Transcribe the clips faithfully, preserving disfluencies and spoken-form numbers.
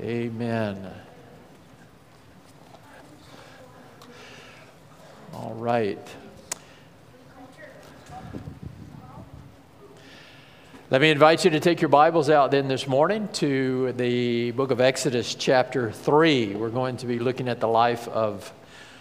Amen. All right. Let me invite you to take your Bibles out then this morning to the book of Exodus chapter three. We're going to be looking at the life of,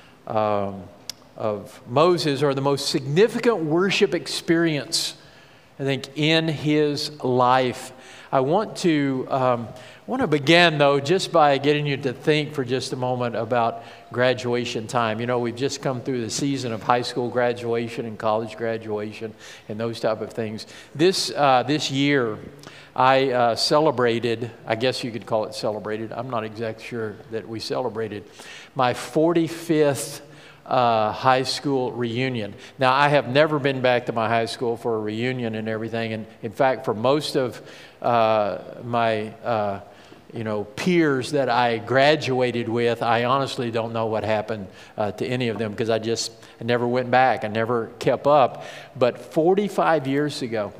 um, of Moses, or the most significant worship experience, I think, in his life. I want to um, want to begin, though, just by getting you to think for just a moment about graduation time. You know, we've just come through the season of high school graduation and college graduation and those type of things. This uh, this year, I uh, celebrated, I guess you could call it celebrated. I'm not exactly sure that we celebrated my forty-fifth Uh, high school reunion. Now, I have never been back to my high school for a reunion and everything. And in fact, for most of uh, my, uh, you know, peers that I graduated with, I honestly don't know what happened uh, to any of them, because I just I never went back. I never kept up. But forty-five years ago,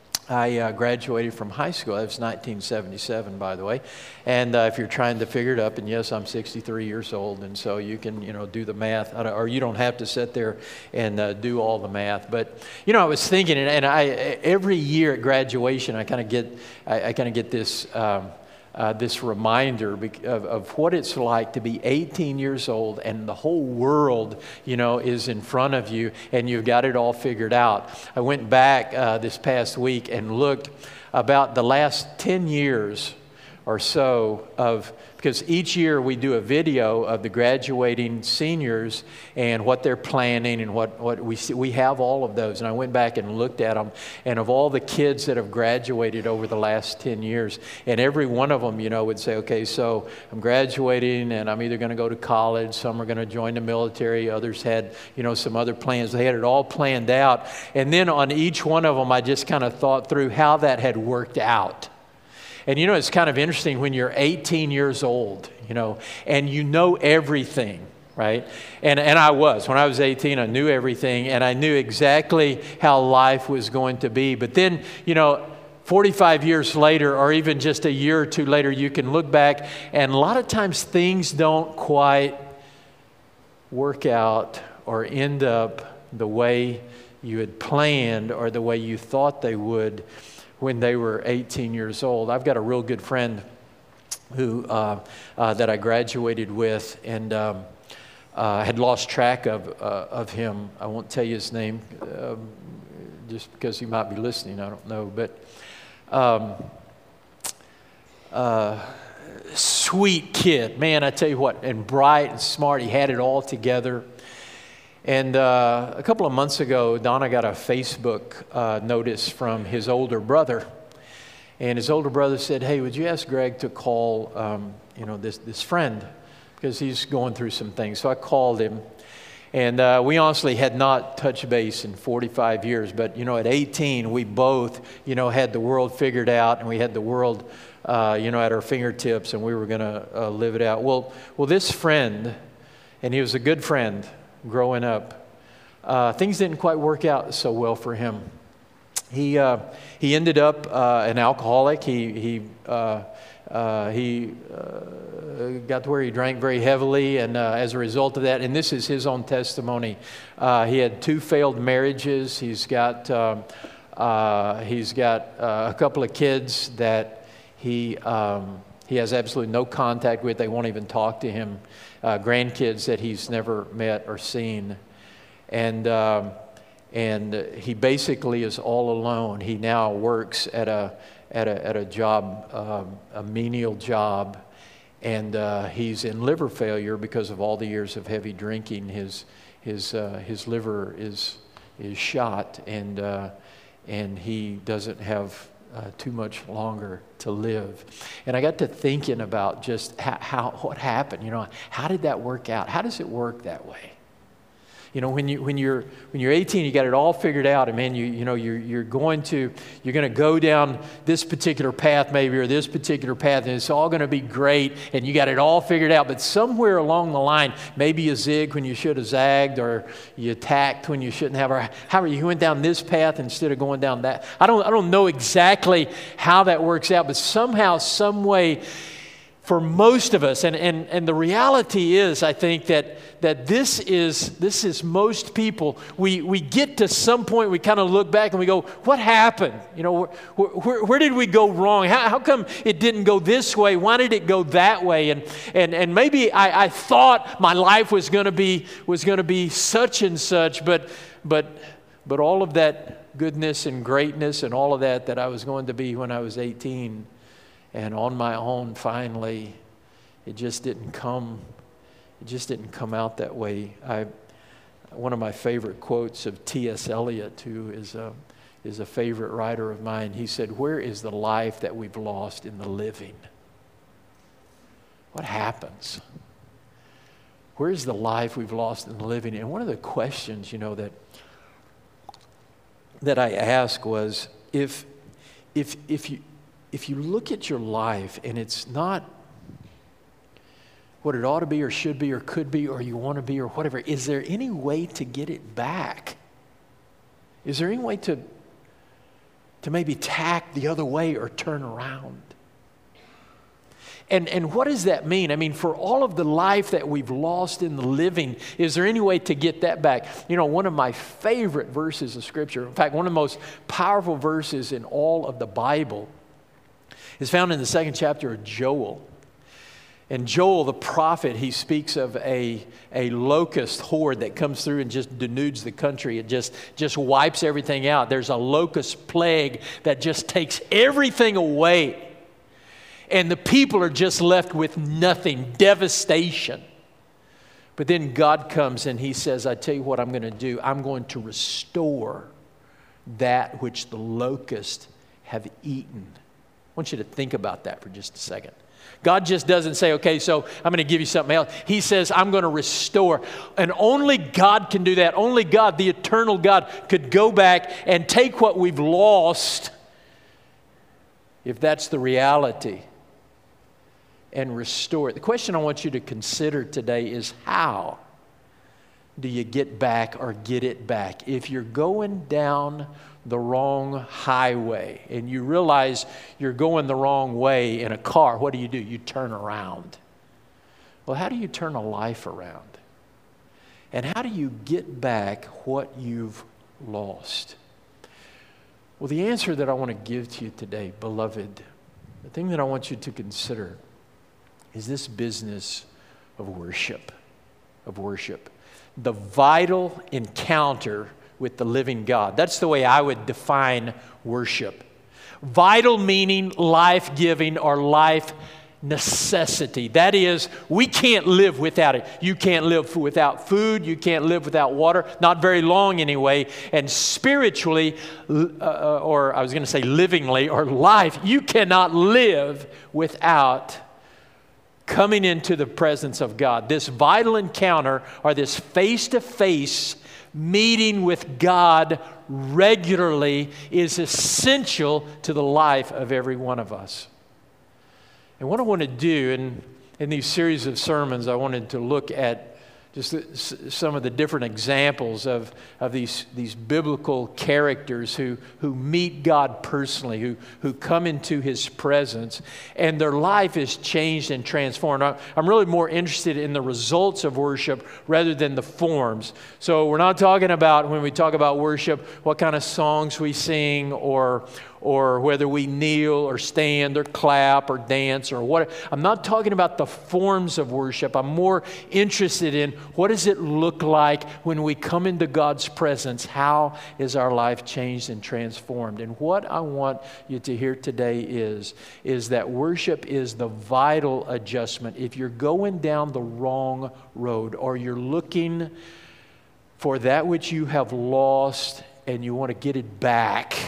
I uh, graduated from high school. That was nineteen seventy-seven, by the way. And uh, if you're trying to figure it up, and yes, I'm sixty-three years old, and so you can, you know, do the math, or you don't have to sit there and uh, do all the math. But you know, I was thinking, and I every year at graduation, I kind of get, I, I kind of get this. Um, Uh, this reminder of, of what it's like to be eighteen years old and the whole world, you know, is in front of you and you've got it all figured out. I went back uh, this past week and looked about the last ten years or so of, because each year we do a video of the graduating seniors and what they're planning and what, what we see. We have all of those. And I went back and looked at them, and of all the kids that have graduated over the last ten years, and every one of them, you know, would say, okay, so I'm graduating and I'm either going to go to college, some are going to join the military, others had, you know, some other plans. They had it all planned out. And then on each one of them, I just kind of thought through how that had worked out. And you know, it's kind of interesting when you're eighteen years old, you know, and you know everything, right? And and I was. When I was eighteen, I knew everything, and I knew exactly how life was going to be. But then, you know, forty-five years later, or even just a year or two later, you can look back, and a lot of times things don't quite work out or end up the way you had planned or the way you thought they would when they were eighteen years old. I've got a real good friend who uh, uh, that I graduated with, and um, uh, had lost track of uh, of him. I won't tell you his name, um, just because he might be listening. I don't know, but um, uh, sweet kid, man. I tell you what, and bright and smart. He had it all together. And uh, a couple of months ago, Donna got a Facebook uh, notice from his older brother. And his older brother said, hey, would you ask Greg to call, um, you know, this, this friend, because he's going through some things. So I called him. And uh, we honestly had not touched base in forty-five years. But, you know, at eighteen, we both, you know, had the world figured out. And we had the world, uh, you know, at our fingertips. And we were going to uh, live it out. Well, well, this friend, and he was a good friend growing up, uh, things didn't quite work out so well for him. He uh, he ended up uh, an alcoholic. He he uh, uh, he uh, got to where he drank very heavily, and uh, as a result of that, and this is his own testimony, uh, he had two failed marriages. He's got um, uh, he's got uh, a couple of kids that he um, he has absolutely no contact with. They won't even talk to him. Uh, grandkids that he's never met or seen, and um, and he basically is all alone. He now works at a at a at a job, um, a menial job, and uh, he's in liver failure because of all the years of heavy drinking. His his uh, his liver is is shot, and uh, and he doesn't have Uh, too much longer to live. And I got to thinking about just how, how what happened. You know, how did that work out? How does it work that way? You know, when you when you're when you're eighteen, you got it all figured out, and man, you you know you're you're going to you're going to go down this particular path maybe, or this particular path, and it's all going to be great, and you got it all figured out. But somewhere along the line, maybe you zigged when you should have zagged, or you tacked when you shouldn't have, or however you went down this path instead of going down that. I don't I don't know exactly how that works out, but somehow, some way, for most of us, and, and, and the reality is, I think, that, that this is this is most people. We, we get to some point, we kind of look back and we go, what happened? You know, where, where, where did we go wrong? How, how come it didn't go this way? Why did it go that way? And and and maybe I, I thought my life was going to be was going to be such and such, but but but all of that goodness and greatness and all of that that I was going to be when I was eighteen. And on my own, finally, it just didn't come. It just didn't come out that way. I, one of my favorite quotes of T S Eliot, who is a is a favorite writer of mine. He said, "Where is the life that we've lost in the living? What happens? Where is the life we've lost in the living?" And one of the questions, you know, that that I asked was, if if if you If you look at your life and it's not what it ought to be or should be or could be or you want to be or whatever, is there any way to get it back? Is there any way to, to maybe tack the other way or turn around? And, and what does that mean? I mean, for all of the life that we've lost in the living, is there any way to get that back? You know, one of my favorite verses of Scripture, in fact, one of the most powerful verses in all of the Bible, is found in the second chapter of Joel. And Joel, the prophet, he speaks of a, a locust horde that comes through and just denudes the country. It just, just wipes everything out. There's a locust plague that just takes everything away. And the people are just left with nothing, devastation. But then God comes and he says, I tell you what I'm going to do. I'm going to restore that which the locusts have eaten. I want you to think about that for just a second. God just doesn't say, okay, so I'm going to give you something else. He says, I'm going to restore. And only God can do that. Only God, the eternal God, could go back and take what we've lost, if that's the reality, and restore it. The question I want you to consider today is, how do you get back or get it back? If you're going down the wrong highway and you realize you're going the wrong way in a car, what do you do? You turn around. Well, how do you turn a life around? And how do you get back what you've lost? Well, the answer that I want to give to you today, beloved, the thing that I want you to consider is this business of worship, of worship. The vital encounter with the living God. That's the way I would define worship. Vital meaning life-giving or life necessity. That is, we can't live without it. You can't live without food. You can't live without water. Not very long anyway. And spiritually, uh, or I was going to say livingly, or life, you cannot live without coming into the presence of God. This vital encounter, or this face-to-face meeting with God regularly, is essential to the life of every one of us. And what I want to do in, in these series of sermons, I wanted to look at just the, some of the different examples of, of these, these biblical characters who, who meet God personally, who, who come into His presence, and their life is changed and transformed. I'm really more interested in the results of worship rather than the forms. So we're not talking about, when we talk about worship, what kind of songs we sing, or or whether we kneel or stand or clap or dance or what. I'm not talking about the forms of worship. I'm more interested in, what does it look like when we come into God's presence? How is our life changed and transformed? And what I want you to hear today is, is that worship is the vital adjustment. If you're going down the wrong road, or you're looking for that which you have lost and you want to get it back,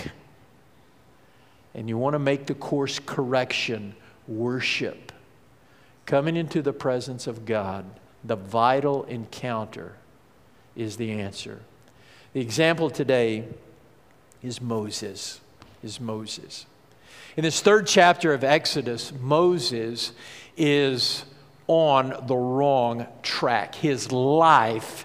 and you want to make the course correction, worship, coming into the presence of God, the vital encounter, is the answer. The example today is Moses, is Moses. In this third chapter of Exodus, Moses is on the wrong track. His life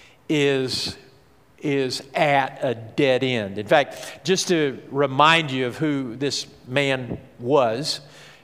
is is at a dead end. In fact, just to remind you of who this man was,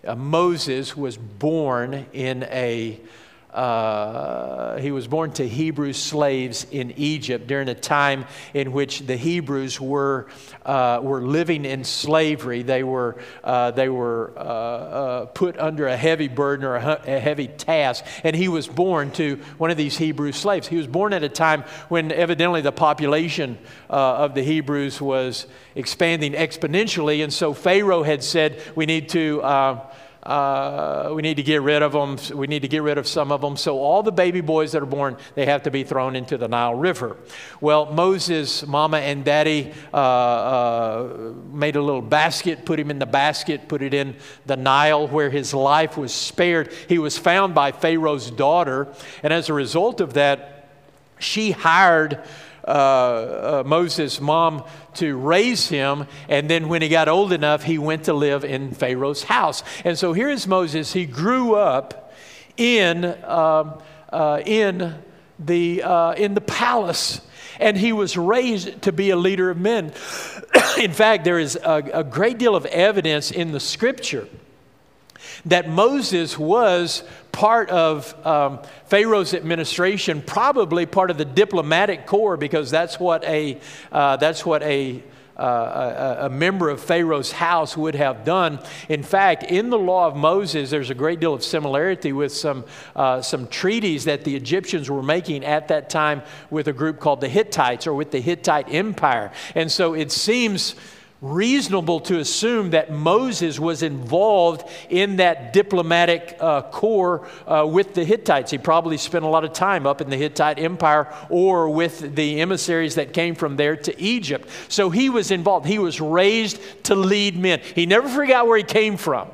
uh, Moses was born in a Uh, he was born to Hebrew slaves in Egypt during a time in which the Hebrews were uh, were living in slavery. They were uh, they were uh, uh, put under a heavy burden or a, a heavy task, and he was born to one of these Hebrew slaves. He was born at a time when evidently the population uh, of the Hebrews was expanding exponentially, and so Pharaoh had said, "We need to." Uh, Uh, we need to get rid of them. We need to get rid of some of them. So all the baby boys that are born, they have to be thrown into the Nile River. Well, Moses' mama and daddy uh, uh, made a little basket, put him in the basket, put it in the Nile where his life was spared. He was found by Pharaoh's daughter. And as a result of that, she hired Uh, uh, Moses' mom to raise him, and then when he got old enough, he went to live in Pharaoh's house. And so here is Moses. He grew up in um, uh, in the uh, in the palace, and he was raised to be a leader of men. In fact, there is a, a great deal of evidence in the Scripture that Moses was part of um, Pharaoh's administration, probably part of the diplomatic corps, because that's what a uh, that's what a, uh, a a member of Pharaoh's house would have done. In fact, in the law of Moses, there's a great deal of similarity with some uh, some treaties that the Egyptians were making at that time with a group called the Hittites, or with the Hittite Empire. And so it seems reasonable to assume that Moses was involved in that diplomatic uh, corps uh, with the Hittites. He probably spent a lot of time up in the Hittite Empire or with the emissaries that came from there to Egypt. So he was involved. He was raised to lead men. He never forgot where he came from.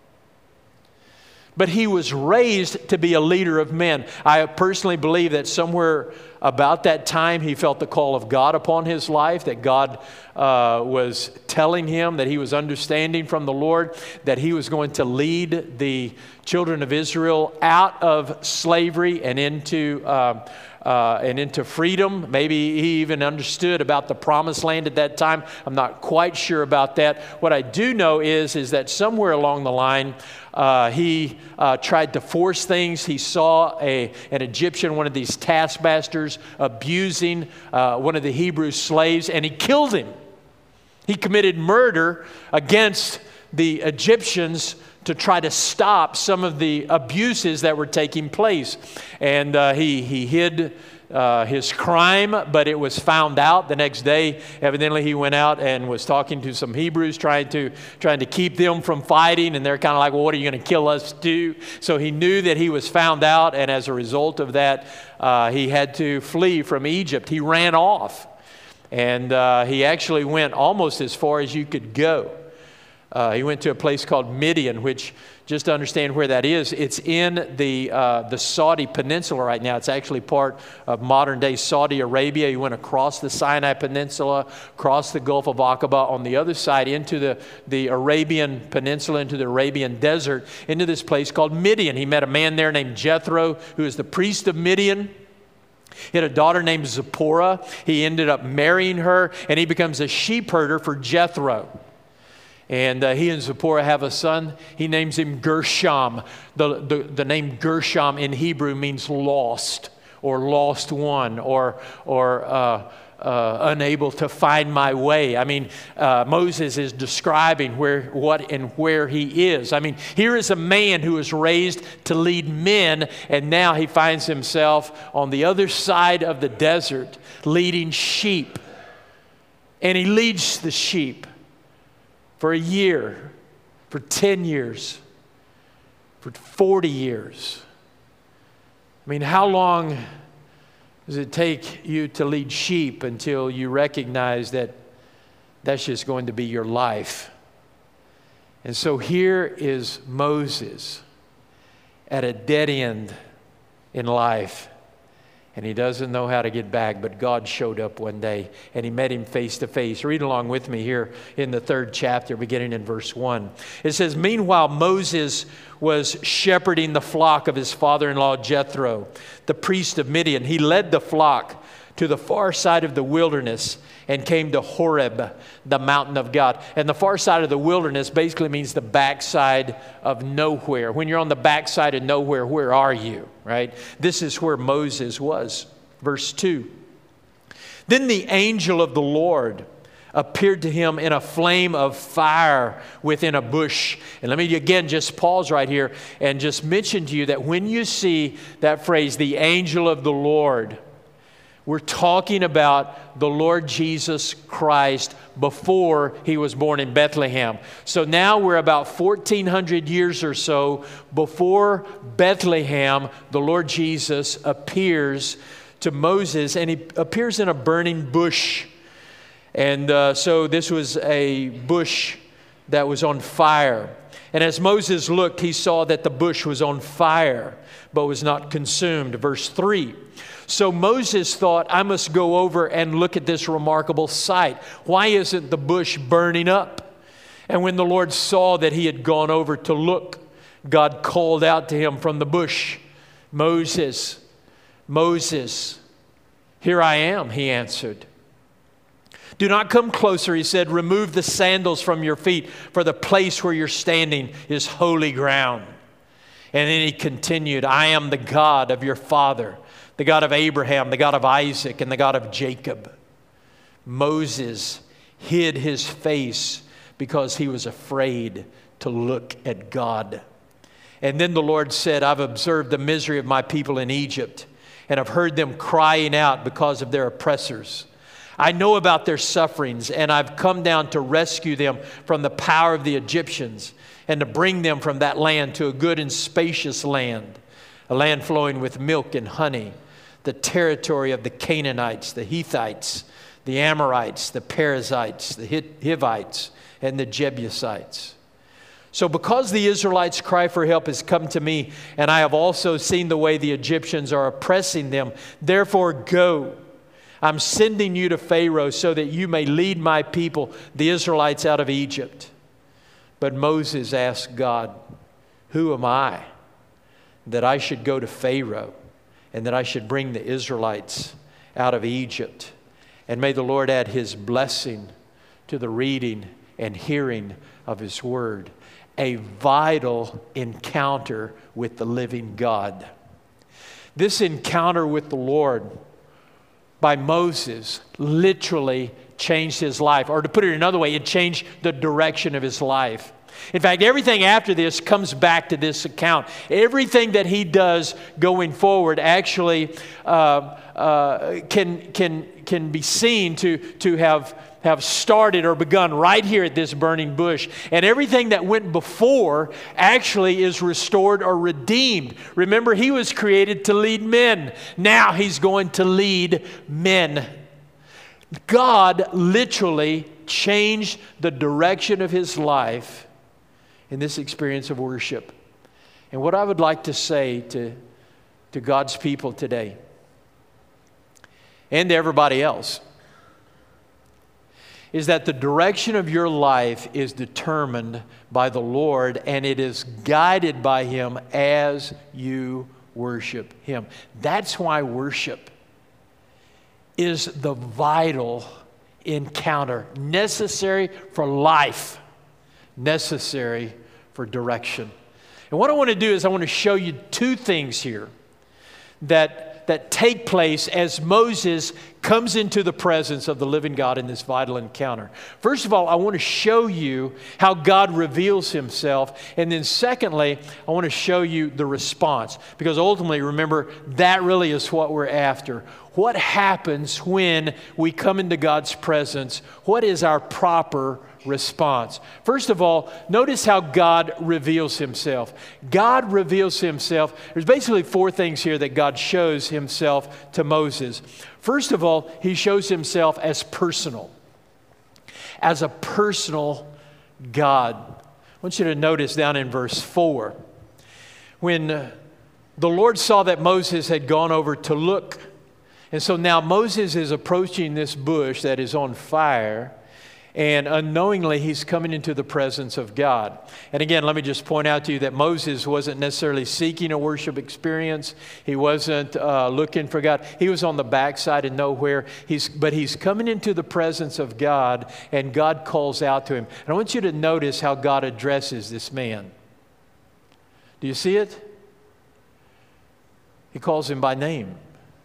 But he was raised to be a leader of men. I personally believe that somewhere about that time he felt the call of God upon his life, that God uh, was telling him, that he was understanding from the Lord, that he was going to lead the children of Israel out of slavery and into uh, Uh, and into freedom. Maybe he even understood about the promised land at that time. I'm not quite sure about that. What I do know is, is that somewhere along the line, uh, he uh, tried to force things. He saw a, an Egyptian, one of these taskmasters, abusing uh, one of the Hebrew slaves, and he killed him. He committed murder against the Egyptians to try to stop some of the abuses that were taking place. And uh, he, he hid uh, his crime, but it was found out the next day. Evidently, he went out and was talking to some Hebrews, trying to, trying to keep them from fighting. And they're kind of like, well, what are you going to kill us too? So he knew that he was found out. And as a result of that, uh, he had to flee from Egypt. He ran off. And uh, he actually went almost as far as you could go. Uh, he went to a place called Midian, which, just to understand where that is, it's in the uh, the Saudi Peninsula right now. It's actually part of modern-day Saudi Arabia. He went across the Sinai Peninsula, across the Gulf of Aqaba, on the other side into the, the Arabian Peninsula, into the Arabian Desert, into this place called Midian. He met a man there named Jethro, who is the priest of Midian. He had a daughter named Zipporah. He ended up marrying her, and he becomes a sheep herder for Jethro. And uh, he and Zipporah have a son. He names him Gershom. The, the, the name Gershom in Hebrew means lost, or lost one, or, or uh, uh, unable to find my way. I mean, uh, Moses is describing where, what and where he is. I mean, here is a man who was raised to lead men, and now he finds himself on the other side of the desert leading sheep. And he leads the sheep for a year, for ten years, for forty years. I mean, how long does it take you to lead sheep until you recognize that that's just going to be your life? And so here is Moses at a dead end in life. And he doesn't know how to get back, but God showed up one day and he met him face to face. Read along with me here in the third chapter, beginning in verse one. It says, "Meanwhile, Moses was shepherding the flock of his father-in-law Jethro, the priest of Midian. He led the flock to the far side of the wilderness and came to Horeb, the mountain of God. And the far side of the wilderness basically means the backside of nowhere. When you're on the backside of nowhere, where are you, right? This is where Moses was. Verse two. Then the angel of the Lord appeared to him in a flame of fire within a bush. And let me again just pause right here and just mention to you that when you see that phrase, the angel of the Lord, we're talking about the Lord Jesus Christ before he was born in Bethlehem. So now we're about fourteen hundred years or so before Bethlehem. The Lord Jesus appears to Moses, and he appears in a burning bush. And uh, so this was a bush that was on fire. And as Moses looked, he saw that the bush was on fire, but was not consumed. Verse three. So Moses thought, I must go over and look at this remarkable sight. Why isn't the bush burning up? And when the Lord saw that he had gone over to look, God called out to him from the bush, Moses, Moses, here I am, he answered. Do not come closer, he said. Remove the sandals from your feet, for the place where you're standing is holy ground. And then he continued, I am the God of your father, the God of Abraham, the God of Isaac, and the God of Jacob. Moses hid his face because he was afraid to look at God. And then the Lord said, I've observed the misery of my people in Egypt, and I've heard them crying out because of their oppressors. I know about their sufferings, and I've come down to rescue them from the power of the Egyptians and to bring them from that land to a good and spacious land, a land flowing with milk and honey, the territory of the Canaanites, the Hittites, the Amorites, the Perizzites, the Hivites, and the Jebusites. So because the Israelites' cry for help has come to me, and I have also seen the way the Egyptians are oppressing them, therefore go. I'm sending you to Pharaoh so that you may lead my people, the Israelites, out of Egypt. But Moses asked God, who am I that I should go to Pharaoh and that I should bring the Israelites out of Egypt? And may the Lord add his blessing to the reading and hearing of his word. A vital encounter with the living God. This encounter with the Lord by Moses literally changed his life. Or to put it another way, it changed the direction of his life. In fact, everything after this comes back to this account. Everything that he does going forward actually uh, uh, can, can, can be seen to, to have, have started or begun right here at this burning bush. And everything that went before actually is restored or redeemed. Remember, he was created to lead men. Now he's going to lead men. God literally changed the direction of his life in this experience of worship. And what I would like to say to, to God's people today, and to everybody else, is that the direction of your life is determined by the Lord, and it is guided by him as you worship him. That's why worship is the vital encounter, necessary for life, necessary for direction. And what I want to do is I want to show you two things here that, that take place as Moses comes into the presence of the living God in this vital encounter. First of all, I want to show you how God reveals himself. And then secondly, I want to show you the response. Because ultimately, remember, that really is what we're after. What happens when we come into God's presence? What is our proper response? First of all, notice how God reveals himself. God reveals himself. There's basically four things here that God shows himself to Moses. First of all, he shows himself as personal, as a personal God. I want you to notice down in verse four, when uh, the Lord saw that Moses had gone over to look, and so now Moses is approaching this bush that is on fire, And unknowingly, he's coming into the presence of God. And again, let me just point out to you that Moses wasn't necessarily seeking a worship experience. He wasn't uh, looking for God. He was on the backside of nowhere. He's, but he's coming into the presence of God, and God calls out to him. And I want you to notice how God addresses this man. Do you see it? He calls him by name.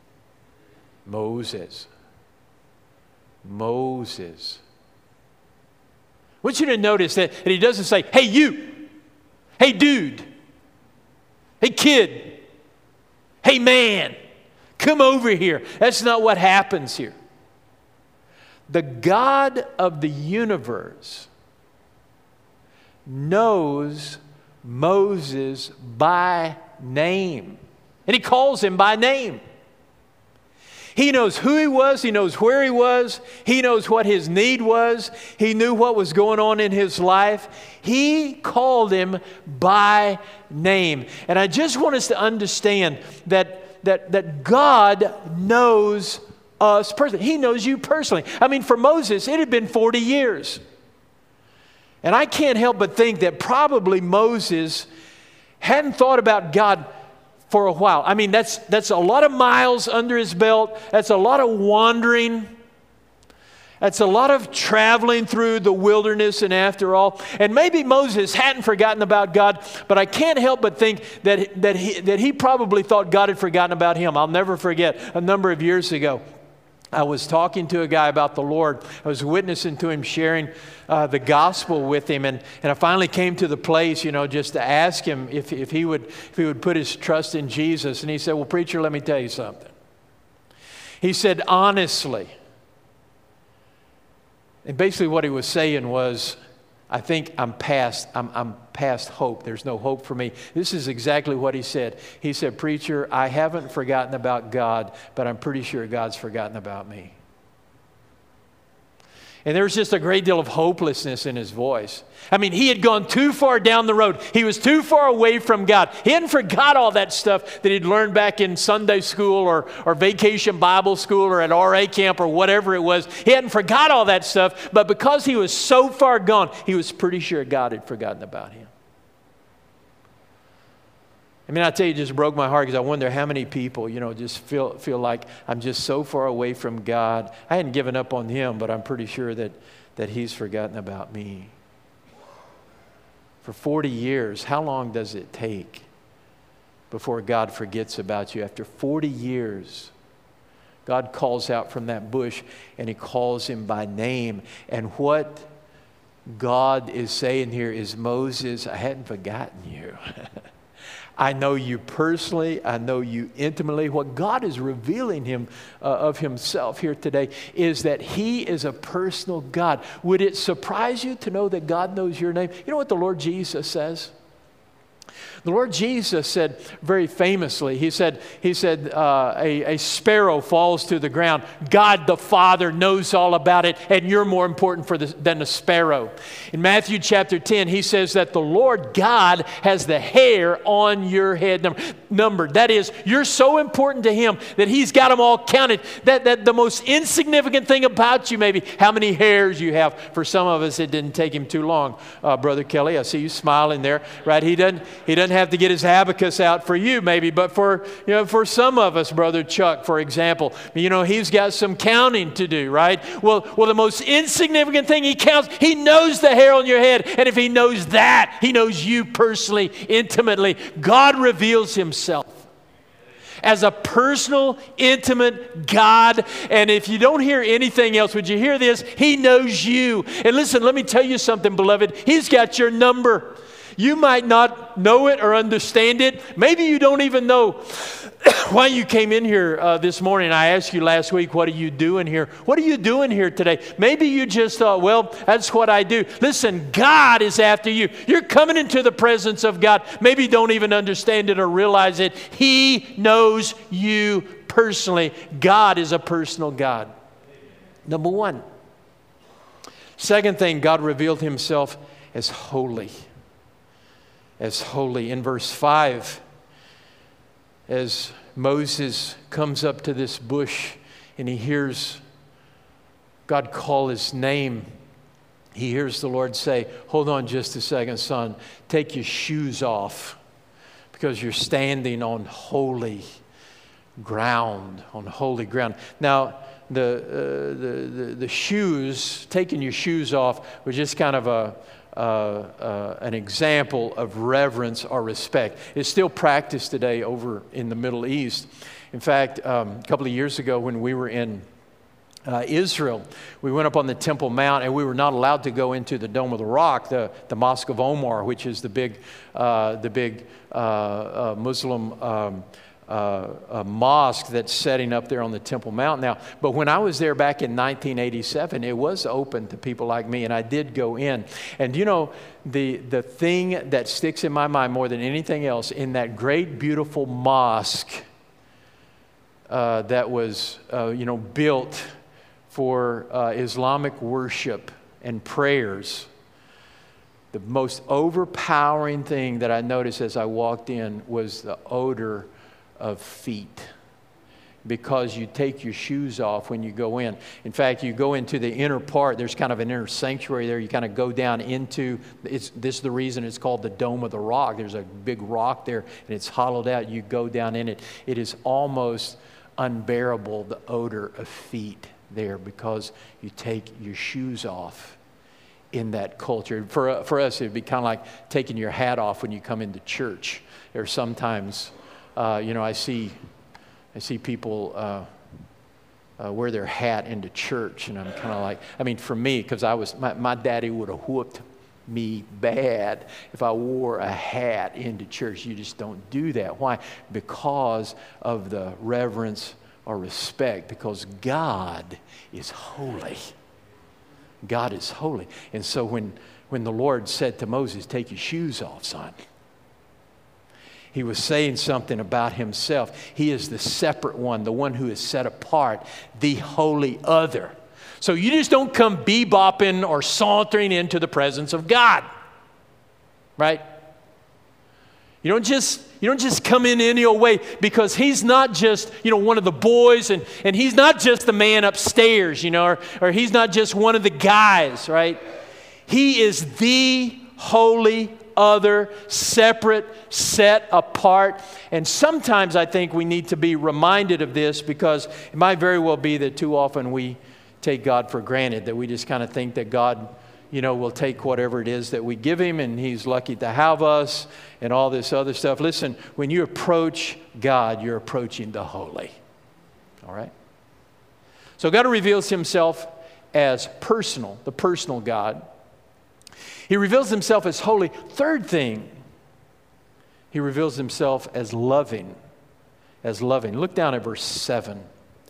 Moses. Moses. I want you to notice that, that he doesn't say, hey, you. Hey, dude. Hey, kid. Hey, man. Come over here. That's not what happens here. The God of the universe knows Moses by name. And he calls him by name. He knows who he was. He knows where he was. He knows what his need was. He knew what was going on in his life. He called him by name. And I just want us to understand that, that, that God knows us personally. He knows you personally. I mean, for Moses, it had been forty years. And I can't help but think that probably Moses hadn't thought about God for a while. I mean, that's, that's a lot of miles under his belt. That's a lot of wandering. That's a lot of traveling through the wilderness, and after all. And maybe Moses hadn't forgotten about God, but I can't help but think that, that, he, that he probably thought God had forgotten about him. I'll never forget, a number of years ago, I was talking to a guy about the Lord. I was witnessing to him, sharing uh, the gospel with him. And, and I finally came to the place, you know, just to ask him if, if, he would, if he would put his trust in Jesus. And he said, well, preacher, let me tell you something. He said, honestly. And basically what he was saying was, I think I'm past, I'm, I'm past hope. There's no hope for me. This is exactly what he said. He said, preacher, I haven't forgotten about God, but I'm pretty sure God's forgotten about me. And there was just a great deal of hopelessness in his voice. I mean, he had gone too far down the road. He was too far away from God. He hadn't forgot all that stuff that he'd learned back in Sunday school or, or vacation Bible school or at R A camp or whatever it was. He hadn't forgot all that stuff, but because he was so far gone, he was pretty sure God had forgotten about him. I mean, I tell you, it just broke my heart because I wonder how many people, you know, just feel feel like I'm just so far away from God. I hadn't given up on him, but I'm pretty sure that, that he's forgotten about me. For forty years, how long does it take before God forgets about you? After forty years, God calls out from that bush and he calls him by name. And what God is saying here is, Moses, I hadn't forgotten you. I know you personally. I know you intimately. What God is revealing him uh, of himself here today is that he is a personal God. Would it surprise you to know that God knows your name? You know what the Lord Jesus says? The Lord Jesus said very famously, he said, he said uh, a, a sparrow falls to the ground. God the Father knows all about it, and you're more important for the, than the sparrow. In Matthew chapter ten, he says that the Lord God has the hair on your head num- numbered. That is, you're so important to him that he's got them all counted. That, that the most insignificant thing about you, maybe how many hairs you have. For some of us, it didn't take him too long. Uh, Brother Kelly, I see you smiling there, right? He doesn't, he doesn't have to get his abacus out for you maybe, but for, you know, for some of us, Brother Chuck, for example, you know, he's got some counting to do, right? Well, well, the most insignificant thing he counts, he knows the hair on your head. And if he knows that, he knows you personally, intimately. God reveals himself as a personal, intimate God. And if you don't hear anything else, would you hear this? He knows you. And listen, let me tell you something, beloved. He's got your number. You might not know it or understand it. Maybe you don't even know why you came in here uh, this morning. I asked you last week, what are you doing here? What are you doing here today? Maybe you just thought, well, that's what I do. Listen, God is after you. You're coming into the presence of God. Maybe you don't even understand it or realize it. He knows you personally. God is a personal God. Number one. Second thing, God revealed himself as holy. As holy. In verse five, as Moses comes up to this bush and he hears God call his name, he hears the Lord say, hold on just a second, son, take your shoes off because you're standing on holy ground, on holy ground. Now, the, uh, the, the, the shoes, taking your shoes off was just kind of a, uh, uh, an example of reverence or respect. It's still practiced today over in the Middle East. In fact, um, a couple of years ago when we were in Uh, Israel, we went up on the Temple Mount, and we were not allowed to go into the Dome of the Rock, the, the Mosque of Omar, which is the big, uh, the big uh, uh, Muslim um, uh, uh, mosque that's setting up there on the Temple Mount now. But when I was there back in nineteen eighty-seven, it was open to people like me, and I did go in. And you know, the, the thing that sticks in my mind more than anything else, in that great, beautiful mosque uh, that was, uh, you know, built for uh, Islamic worship and prayers, the most overpowering thing that I noticed as I walked in was the odor of feet, because you take your shoes off when you go in. In fact, you go into the inner part, there's kind of an inner sanctuary there. You kind of go down into, it's, this is the reason it's called the Dome of the Rock. There's a big rock there, and it's hollowed out. You go down in it. It is almost unbearable, the odor of feet there, because you take your shoes off in that culture. For, for us, it would be kind of like taking your hat off when you come into church. Or sometimes, uh, you know, I see, I see people uh, uh, wear their hat into church, and I'm kind of like, I mean, for me, because I was, my, my daddy would have whooped me bad if I wore a hat into church. You just don't do that. Why? Because of the reverence or respect, because God is holy. God is holy. And so when, when the Lord said to Moses, take your shoes off, son, he was saying something about himself. He is the separate one, the one who is set apart, the holy other. So you just don't come bebopping or sauntering into the presence of God, right? You don't just you don't just come in any old way, because he's not just, you know, one of the boys, and, and he's not just the man upstairs, you know, or, or he's not just one of the guys, right? He is the holy other, separate, set apart. And sometimes I think we need to be reminded of this, because it might very well be that too often we take God for granted, that we just kind of think that God, you know, will take whatever it is that we give him, and he's lucky to have us and all this other stuff. Listen, when you approach God, you're approaching the holy. All right? So God reveals himself as personal, the personal God. He reveals himself as holy. Third thing, he reveals himself as loving, as loving. Look down at verse seven.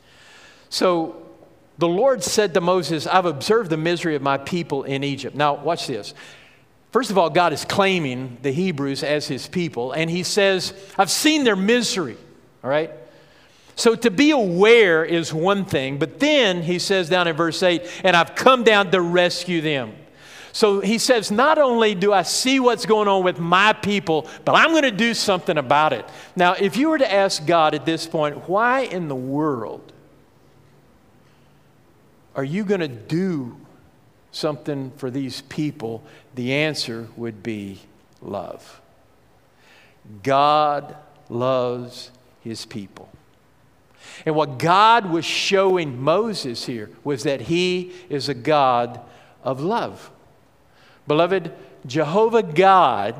So the Lord said to Moses, I've observed the misery of my people in Egypt. Now, watch this. First of all, God is claiming the Hebrews as his people, and he says, I've seen their misery, all right? So to be aware is one thing, but then he says down in verse eight, and I've come down to rescue them. So he says, not only do I see what's going on with my people, but I'm going to do something about it. Now, if you were to ask God at this point, why in the world are you going to do something for these people? The answer would be love. God loves his people. And what God was showing Moses here was that he is a God of love. Beloved, Jehovah God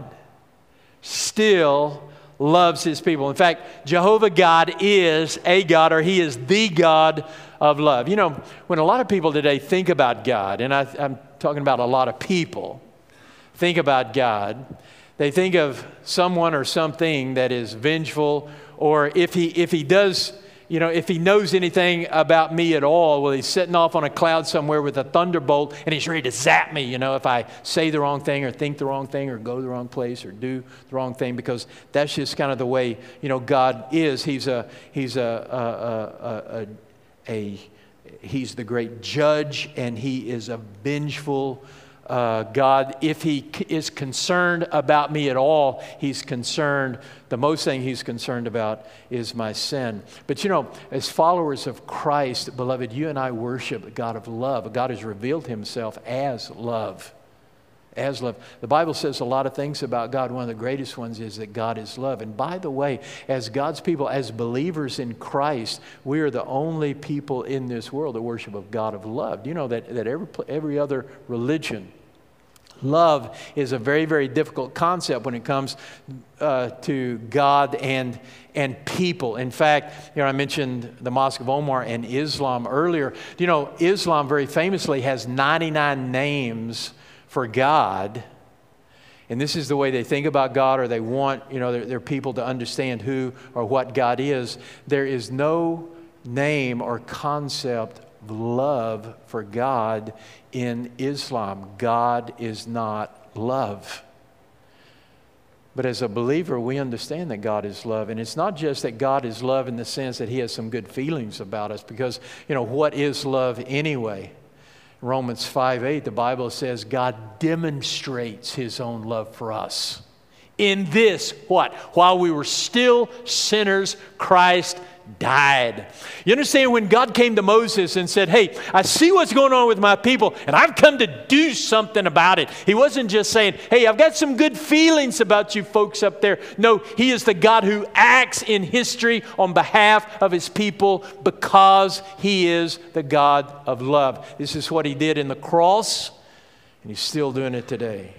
still loves his people. In fact, Jehovah God is a God, or he is the God of love. You know, when a lot of people today think about God, and I, I'm talking about a lot of people, think about God, they think of someone or something that is vengeful, or if he if he does, you know, if he knows anything about me at all, well, he's sitting off on a cloud somewhere with a thunderbolt, and he's ready to zap me, you know, if I say the wrong thing or think the wrong thing or go the wrong place or do the wrong thing, because that's just kind of the way, you know, God is. He's a he's a a, a, a, a he's the great judge, and he is a vengeful uh, God, if he c- is concerned about me at all, he's concerned, the most thing he's concerned about is my sin. But you know, as followers of Christ, beloved, you and I worship a God of love. God has revealed himself as love. As love. The Bible says a lot of things about God. One of the greatest ones is that God is love. And by the way, as God's people, as believers in Christ, we are the only people in this world that worship a God of love. Do you know that, that every, every other religion, love is a very, very difficult concept when it comes uh, to God and, and people. In fact, you know, I mentioned the Mosque of Omar and Islam earlier. Do you know, Islam very famously has ninety-nine names for God, and this is the way they think about God, or they want, you know, their, their people to understand who or what God is. There is no name or concept of love for God in Islam. God is not love. But as a believer, we understand that God is love. And it's not just that God is love in the sense that he has some good feelings about us, because, you know, what is love anyway? Romans five eight, the Bible says God demonstrates his own love for us. In this, what? While we were still sinners, Christ died. You understand, when God came to Moses and said, hey, I see what's going on with my people, and I've come to do something about it. He wasn't just saying, hey, I've got some good feelings about you folks up there. No, he is the God who acts in history on behalf of his people because he is the God of love. This is what he did in the cross, and he's still doing it today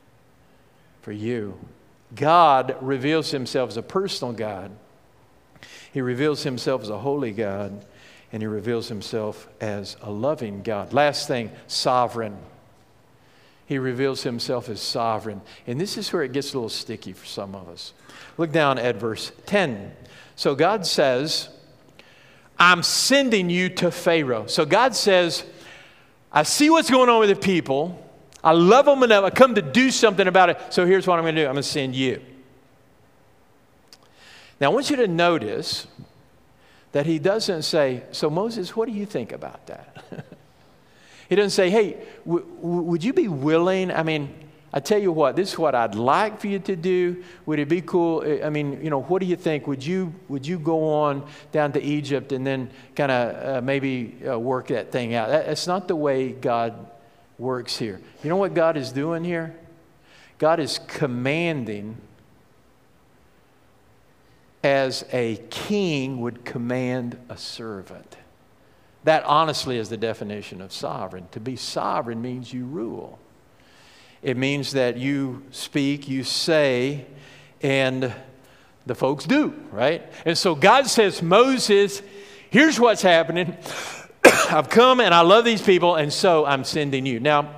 for you. God reveals himself as a personal God. He reveals himself as a holy God, and he reveals himself as a loving God. Last thing, sovereign. He reveals himself as sovereign. And this is where it gets a little sticky for some of us. Look down at verse ten. So God says, I'm sending you to Pharaoh. So God says, I see what's going on with the people. I love them enough. I come to do something about it. So here's what I'm going to do. I'm going to send you. Now, I want you to notice that he doesn't say, so Moses, what do you think about that? He doesn't say, hey, w- w- would you be willing? I mean, I tell you what, this is what I'd like for you to do. Would it be cool? I mean, you know, what do you think? Would you would you go on down to Egypt and then kind of uh, maybe uh, work that thing out? That, that's not the way God works here. You know what God is doing here? God is commanding as a king would command a servant. That honestly is the definition of sovereign. To be sovereign means you rule. It means that you speak, you say, and the folks do, right? And so God says, Moses, here's what's happening. I've come and I love these people, and so I'm sending you. Now,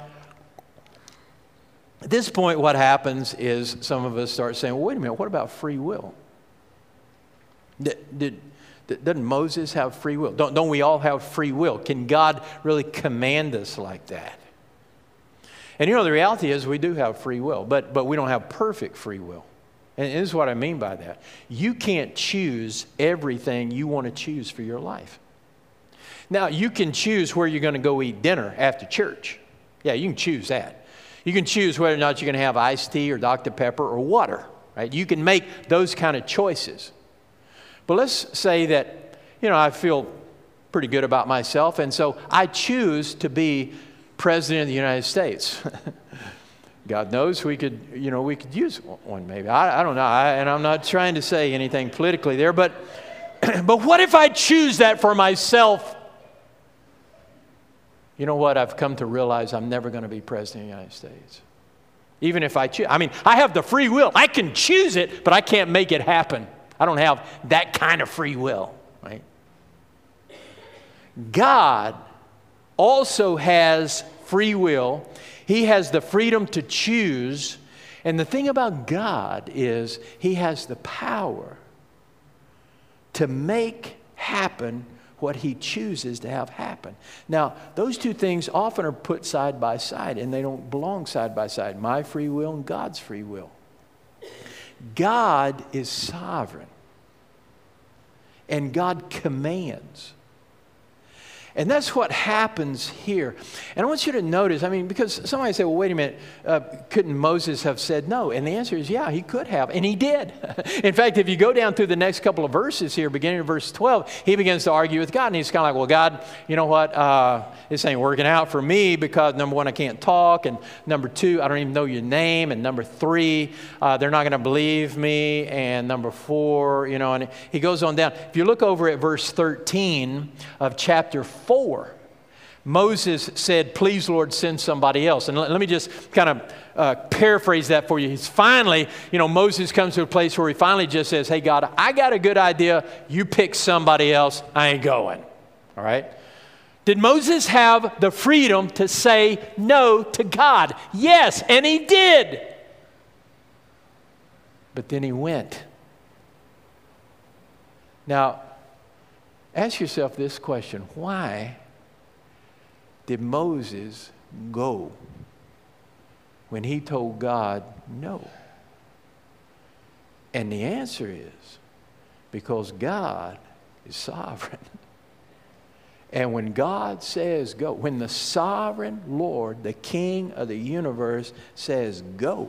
at this point, what happens is some of us start saying, well, wait a minute, what about free will? Did, did, doesn't Moses have free will? Don't, don't we all have free will? Can God really command us like that? And you know, the reality is we do have free will, but, but we don't have perfect free will. And this is what I mean by that. You can't choose everything you want to choose for your life. Now, you can choose where you're going to go eat dinner after church. Yeah, you can choose that. You can choose whether or not you're going to have iced tea or Doctor Pepper or water, right? You can make those kind of choices. But let's say that, you know, I feel pretty good about myself, and so I choose to be President of the United States. God knows we could, you know, we could use one maybe. I, I don't know, I, and I'm not trying to say anything politically there, but, but what if I choose that for myself? You know what? I've come to realize I'm never going to be President of the United States. Even if I choose. I mean, I have the free will. I can choose it, but I can't make it happen. I don't have that kind of free will, right? God also has free will. He has the freedom to choose. And the thing about God is he has the power to make happen what he chooses to have happen. Now, those two things often are put side by side, and they don't belong side by side. My free will and God's free will. God is sovereign, and God commands. And that's what happens here. And I want you to notice, I mean, because somebody say, well, wait a minute, uh, couldn't Moses have said no? And the answer is, yeah, he could have, and he did. In fact, if you go down through the next couple of verses here, beginning of verse twelve, he begins to argue with God, and he's kind of like, well, God, you know what, uh, this ain't working out for me because, number one, I can't talk, and number two, I don't even know your name, and number three, uh, they're not going to believe me, and number four, you know, and he goes on down. If you look over at verse thirteen of chapter four, Moses said, please, Lord, send somebody else. And let, let me just kind of uh, paraphrase that for you. He's finally, you know, Moses comes to a place where he finally just says, hey, God, I got a good idea. You pick somebody else. I ain't going. All right? Did Moses have the freedom to say no to God? Yes, and he did. But then he went. Now, ask yourself this question. Why did Moses go when he told God no? And the answer is because God is sovereign. And when God says go, when the sovereign Lord, the King of the universe says go,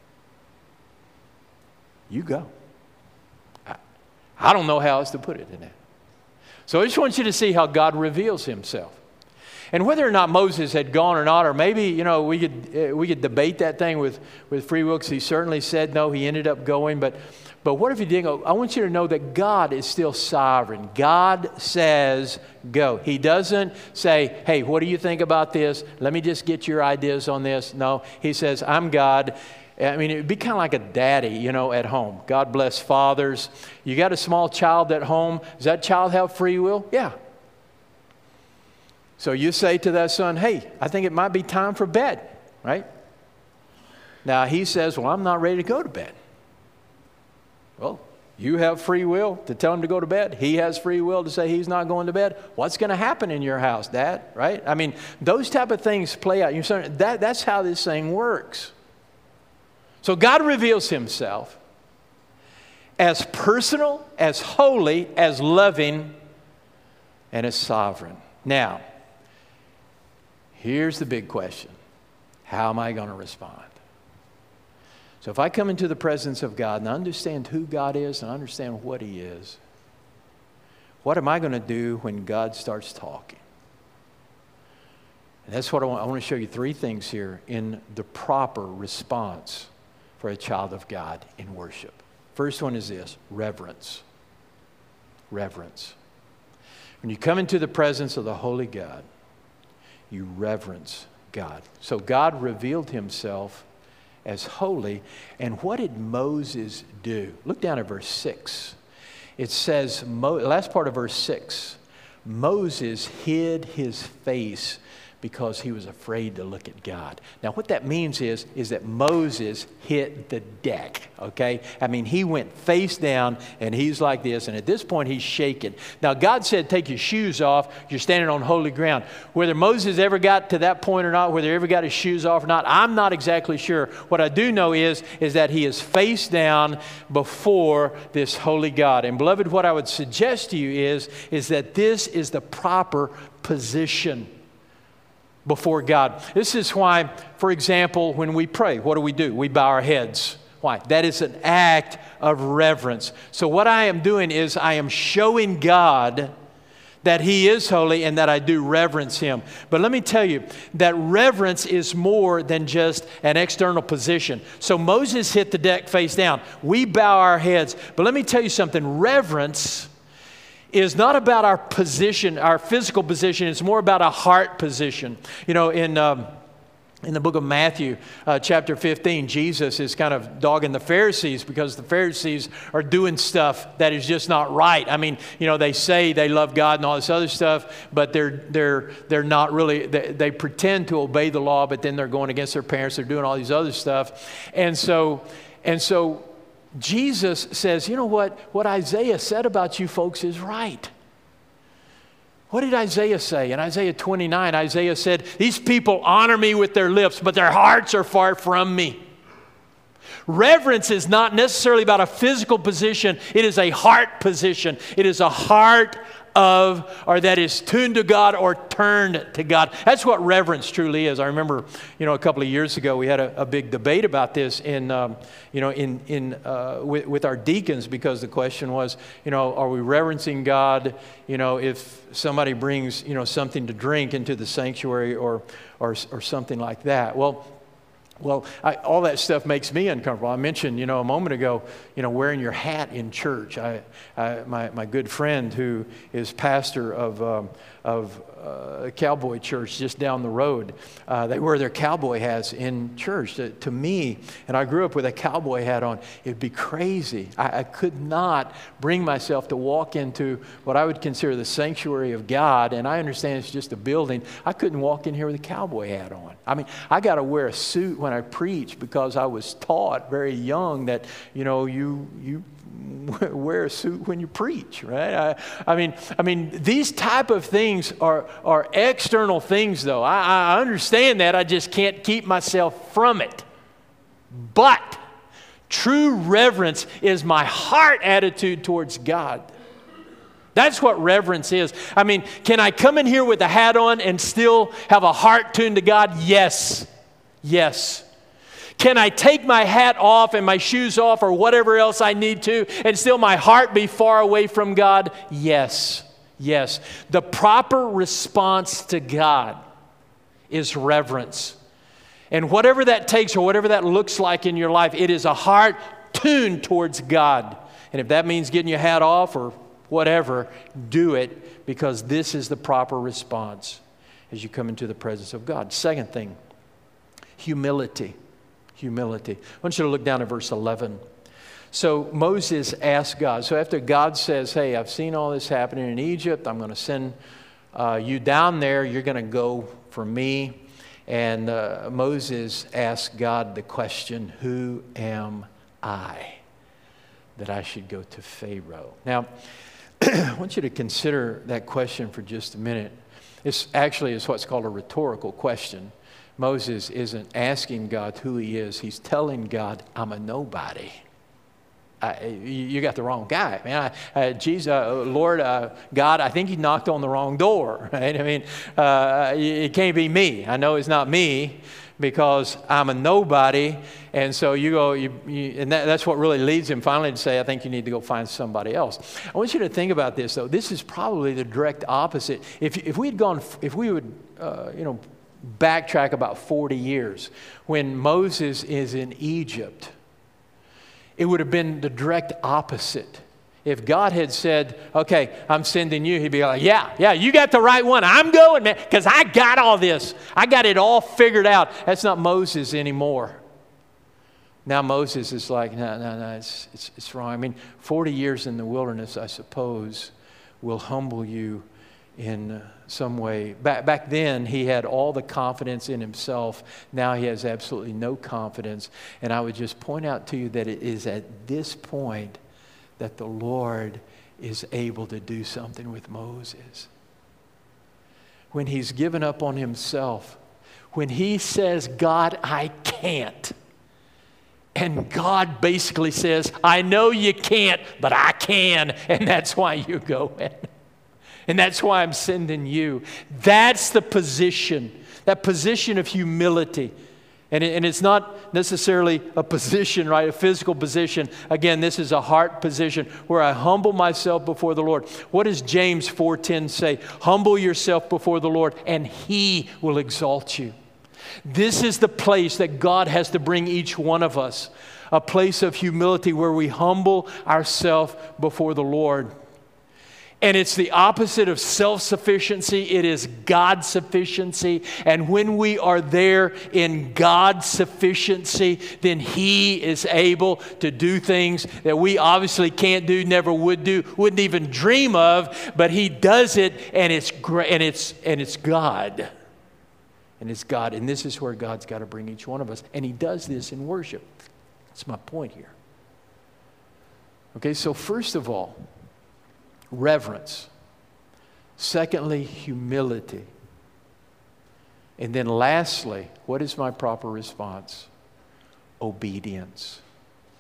you go. I, I don't know how else to put it in that. So I just want you to see how God reveals himself. And whether or not Moses had gone or not, or maybe, you know, we could uh, we could debate that thing with, with free will, because he certainly said no, he ended up going. But, but what if he didn't go? I want you to know that God is still sovereign. God says go. He doesn't say, hey, what do you think about this? Let me just get your ideas on this. No, he says, I'm God. I mean, it would be kind of like a daddy, you know, at home. God bless fathers. You got a small child at home. Does that child have free will? Yeah. So you say to that son, hey, I think it might be time for bed, right? Now he says, well, I'm not ready to go to bed. Well, you have free will to tell him to go to bed. He has free will to say he's not going to bed. What's going to happen in your house, Dad, right? I mean, those type of things play out. You know, that, that's how this thing works. So God reveals himself as personal, as holy, as loving, and as sovereign. Now, here's the big question. How am I going to respond? So if I come into the presence of God and understand who God is and understand what he is, what am I going to do when God starts talking? And that's what I want. I want to show you three things here in the proper response for a child of God in worship. First one is this: reverence. Reverence. When you come into the presence of the Holy God, you reverence God. So God revealed himself as holy. And what did Moses do? Look down at verse six. It says, Mo- last part of verse six, Moses hid his face because he was afraid to look at God. Now what that means is, is that Moses hit the deck, okay? I mean, he went face down and he's like this, and at this point he's shaking. Now God said, take your shoes off, you're standing on holy ground. Whether Moses ever got to that point or not, whether he ever got his shoes off or not, I'm not exactly sure. What I do know is, is that he is face down before this holy God. And beloved, what I would suggest to you is, is that this is the proper position before God. This is why, for example, when we pray, what do we do? We bow our heads. Why? That is an act of reverence. So what I am doing is I am showing God that he is holy and that I do reverence him. But let me tell you that reverence is more than just an external position. So Moses hit the deck face down. We bow our heads. But let me tell you something. Reverence is not about our position, our physical position. It's more about a heart position. You know, in um, in the book of Matthew, uh, chapter fifteen, Jesus is kind of dogging the Pharisees because the Pharisees are doing stuff that is just not right. I mean, you know, they say they love God and all this other stuff, but they're they're they're not really. They, they pretend to obey the law, but then they're going against their parents. They're doing all these other stuff, and so and so. Jesus says, you know what? What Isaiah said about you folks is right. What did Isaiah say? In Isaiah twenty-nine, Isaiah said, these people honor me with their lips, but their hearts are far from me. Reverence is not necessarily about a physical position. It is a heart position. It is a heart of, or that is tuned to God or turned to God. That's what reverence truly is. I remember, you know, a couple of years ago, we had a, a big debate about this in, um, you know, in, in, uh, with, with our deacons, because the question was, you know, are we reverencing God, you know, if somebody brings, you know, something to drink into the sanctuary or, or, or something like that? Well, Well, I, all that stuff makes me uncomfortable. I mentioned, you know, a moment ago, you know, wearing your hat in church. I, I my, my good friend who is pastor of um, of uh, a cowboy church just down the road, uh, they wear their cowboy hats in church. To, to me, and I grew up with a cowboy hat on, it'd be crazy. I, I could not bring myself to walk into what I would consider the sanctuary of God, and I understand it's just a building. I couldn't walk in here with a cowboy hat on. I mean, I got to wear a suit when I preach because I was taught very young that, you know, you you wear a suit when you preach, right? I, I mean, I mean, these type of things are are external things, though. I, I understand that. I just can't keep myself from it. But true reverence is my heart attitude towards God. That's what reverence is. I mean, can I come in here with a hat on and still have a heart tuned to God? Yes. Yes. Can I take my hat off and my shoes off or whatever else I need to and still my heart be far away from God? Yes. Yes. The proper response to God is reverence. And whatever that takes or whatever that looks like in your life, it is a heart tuned towards God. And if that means getting your hat off or whatever, do it, because this is the proper response as you come into the presence of God. Second thing, humility. Humility. I want you to look down at verse eleven. So Moses asked God. So after God says, hey, I've seen all this happening in Egypt. I'm going to send uh, you down there. You're going to go for me. And uh, Moses asked God the question, who am I that I should go to Pharaoh? Now, I want you to consider that question for just a minute. It's actually is what's called a rhetorical question. Moses isn't asking God who he is. He's telling God, I'm a nobody. I, you got the wrong guy, man. I, uh, Jesus, uh, Lord, uh, God, I think he knocked on the wrong door, right? I mean, uh, it can't be me. I know it's not me because I'm a nobody. And so you go, you, you, and that, that's what really leads him finally to say, I think you need to go find somebody else. I want you to think about this, though. This is probably the direct opposite. If, if we had gone, if we would, uh, you know, backtrack about forty years, when Moses is in Egypt, it would have been the direct opposite. If God had said, okay, I'm sending you, he'd be like, yeah, yeah, you got the right one. I'm going, man, because I got all this. I got it all figured out. That's not Moses anymore. Now Moses is like, no, no, no, it's, it's, it's wrong. I mean, forty years in the wilderness, I suppose, will humble you in some way. Back, back then, he had all the confidence in himself. Now he has absolutely no confidence. And I would just point out to you that it is at this point that the Lord is able to do something with Moses. When he's given up on himself, when he says, God, I can't. And God basically says, I know you can't, but I can. And that's why you go in. And that's why I'm sending you. That's the position, that position of humility. And, it, and it's not necessarily a position, right? A physical position. Again, this is a heart position where I humble myself before the Lord. What does James four ten say? Humble yourself before the Lord and He will exalt you. This is the place that God has to bring each one of us. A place of humility where we humble ourselves before the Lord. And it's the opposite of self-sufficiency. It is God's sufficiency. And when we are there in God's sufficiency, then He is able to do things that we obviously can't do, never would do, wouldn't even dream of. But He does it, and it's great, and it's and it's God. And it's God. And this is where God's got to bring each one of us. And He does this in worship. That's my point here. Okay, so first of all, reverence. Secondly, humility. And then lastly, what is my proper response? Obedience.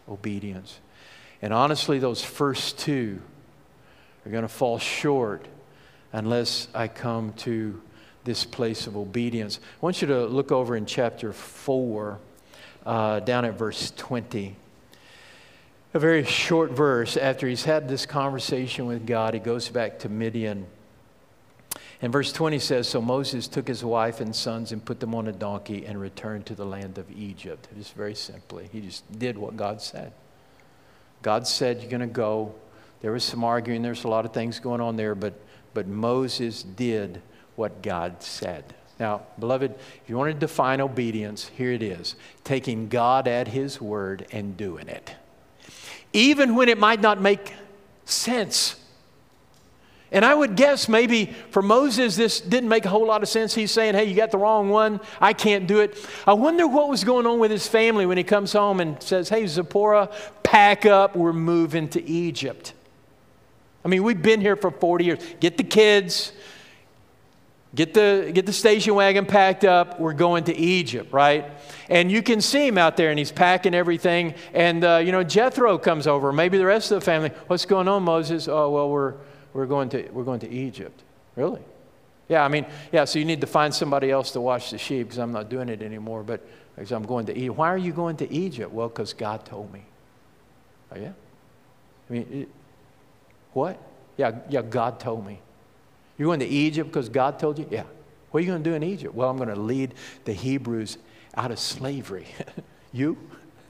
Obedience. And honestly, those first two are going to fall short unless I come to this place of obedience. I want you to look over in chapter four, uh, down at verse twenty. A very short verse. After he's had this conversation with God, he goes back to Midian. And verse twenty says, so Moses took his wife and sons and put them on a donkey and returned to the land of Egypt. Just very simply, he just did what God said. God said, you're going to go. There was some arguing. There's a lot of things going on there, but, but Moses did what God said. Now, beloved, if you want to define obedience, here it is. Taking God at his word and doing it. Even when it might not make sense. And I would guess maybe for Moses, this didn't make a whole lot of sense. He's saying, hey, you got the wrong one. I can't do it. I wonder what was going on with his family when he comes home and says, hey, Zipporah, pack up. We're moving to Egypt. I mean, we've been here for forty years. Get the kids. Get the, get the station wagon packed up. We're going to Egypt, right? And you can see him out there, and he's packing everything. And, uh, you know, Jethro comes over. Maybe the rest of the family. What's going on, Moses? Oh, well, we're... We're going to we're going to Egypt. Really? Yeah, I mean, yeah, so you need to find somebody else to watch the sheep because I'm not doing it anymore, but because I'm going to Egypt. Why are you going to Egypt? Well, because God told me. Oh, yeah? I mean, it, what? Yeah, yeah, God told me. You're going to Egypt because God told you? Yeah. What are you going to do in Egypt? Well, I'm going to lead the Hebrews out of slavery. You?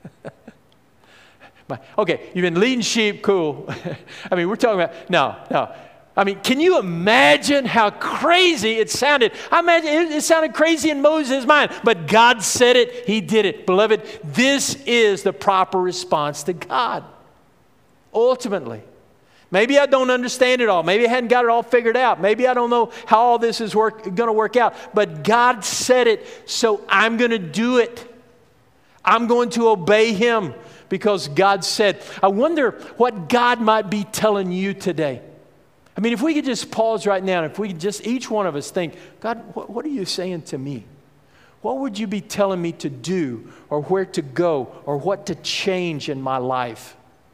Okay, you've been leading sheep, cool. I mean, we're talking about, no, no. I mean, can you imagine how crazy it sounded? I imagine it, it sounded crazy in Moses' mind, but God said it, he did it. Beloved, this is the proper response to God. Ultimately. Maybe I don't understand it all. Maybe I hadn't got it all figured out. Maybe I don't know how all this is work, going to work out. But God said it, so I'm going to do it. I'm going to obey him. Because God said, I wonder what God might be telling you today. I mean, if we could just pause right now, and if we could just, each one of us think, God, what, what are you saying to me? What would you be telling me to do, or where to go, or what to change in my life?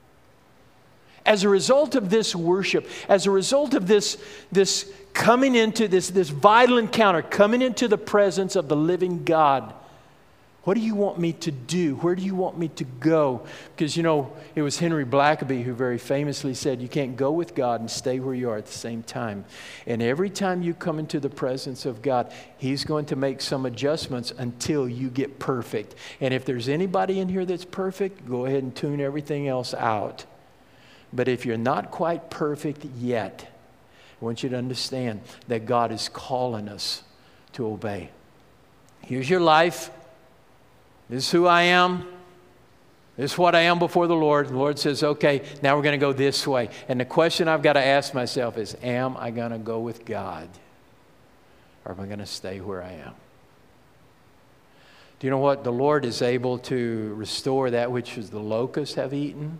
As a result of this worship, as a result of this, this coming into this, this vital encounter, coming into the presence of the living God, what do you want me to do? Where do you want me to go? Because, you know, it was Henry Blackaby who very famously said, you can't go with God and stay where you are at the same time. And every time you come into the presence of God, he's going to make some adjustments until you get perfect. And if there's anybody in here that's perfect, go ahead and tune everything else out. But if you're not quite perfect yet, I want you to understand that God is calling us to obey. Here's your life. This is who I am. This is what I am before the Lord. The Lord says, okay, now we're going to go this way. And the question I've got to ask myself is, am I going to go with God? Or am I going to stay where I am? Do you know what? The Lord is able to restore that which the locusts have eaten,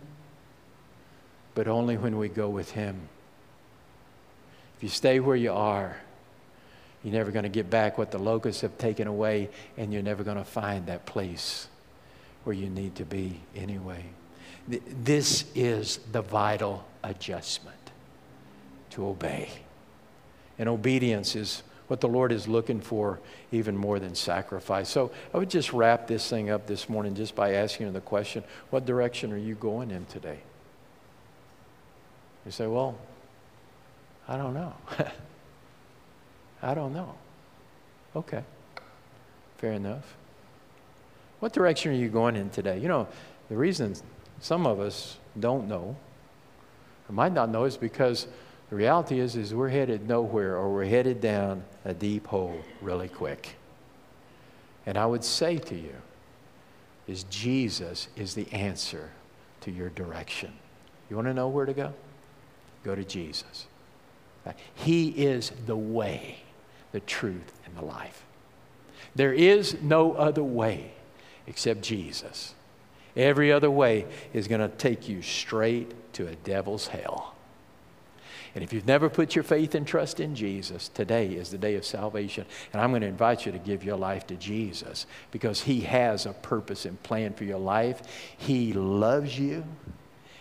but only when we go with him. If you stay where you are, you're never going to get back what the locusts have taken away, and you're never going to find that place where you need to be anyway. This is the vital adjustment, to obey. And obedience is what the Lord is looking for even more than sacrifice. So I would just wrap this thing up this morning just by asking you the question, what direction are you going in today? You say, well, I don't know. I don't know. Okay. Fair enough. What direction are you going in today? You know, the reason some of us don't know, or might not know, is because the reality is, is we're headed nowhere, or we're headed down a deep hole really quick. And I would say to you, is Jesus is the answer to your direction. You want to know where to go? Go to Jesus. He is the way, the truth, and the life. There is no other way except Jesus. Every other way is going to take you straight to a devil's hell. And if you've never put your faith and trust in Jesus, today is the day of salvation. And I'm going to invite you to give your life to Jesus, because he has a purpose and plan for your life. He loves you.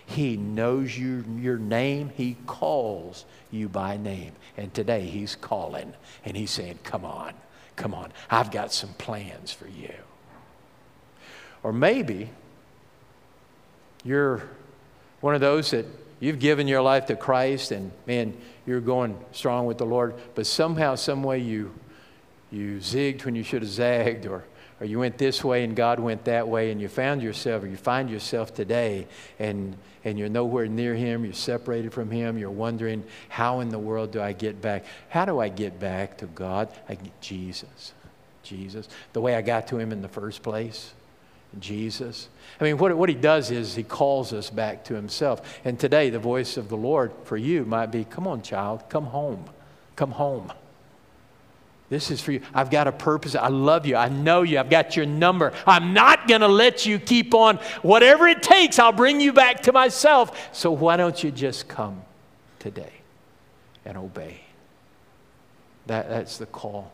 He knows your, your name. He calls you by name. And today He's calling and He's saying, come on, come on. I've got some plans for you. Or maybe you're one of those that you've given your life to Christ and, man, you're going strong with the Lord, but somehow, some way you, you zigged when you should have zagged, or or you went this way and God went that way, and you found yourself, or you find yourself today, and, and you're nowhere near Him, you're separated from Him, you're wondering, how in the world do I get back? How do I get back to God? I get Jesus. Jesus. The way I got to Him in the first place. Jesus. I mean, what, what He does is He calls us back to Himself. And today, the voice of the Lord for you might be, come on, child, come home. Come home. This is for you. I've got a purpose. I love you. I know you. I've got your number. I'm not going to let you keep on. Whatever it takes, I'll bring you back to myself. So why don't you just come today and obey? That, that's the call.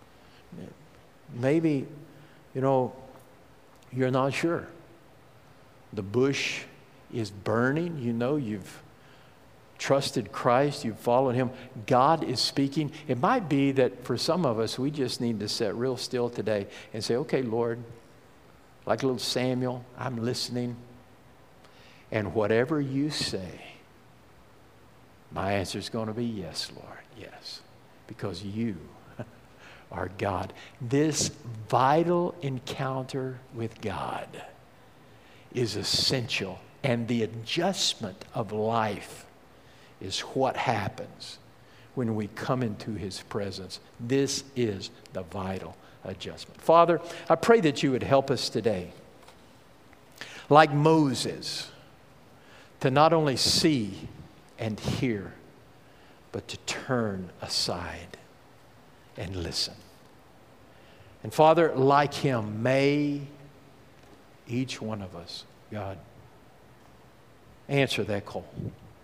Maybe, you know, you're not sure. The bush is burning. You know, you've trusted Christ, you've followed Him. God is speaking. It might be that for some of us, we just need to sit real still today and say, okay, Lord, like little Samuel, I'm listening. And whatever you say, my answer is going to be yes, Lord, yes. Because you are God. This vital encounter with God is essential. And the adjustment of life is what happens when we come into His presence. This is the vital adjustment. Father, I pray that you would help us today, like Moses, to not only see and hear, but to turn aside and listen. And Father, like him, may each one of us, God, answer that call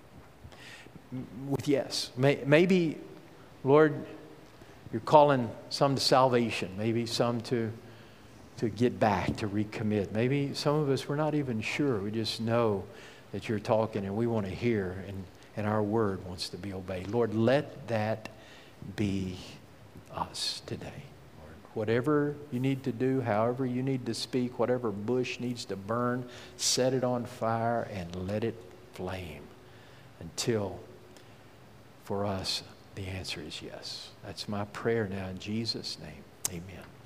with yes. Maybe, Lord, you're calling some to salvation. Maybe some to, to get back, to recommit. Maybe some of us, we're not even sure. We just know that you're talking and we want to hear, and, and our word wants to be obeyed. Lord, let that be us today. Lord, whatever you need to do, however you need to speak, whatever bush needs to burn, set it on fire and let it flame until, for us, the answer is yes. That's my prayer now in Jesus' name. Amen.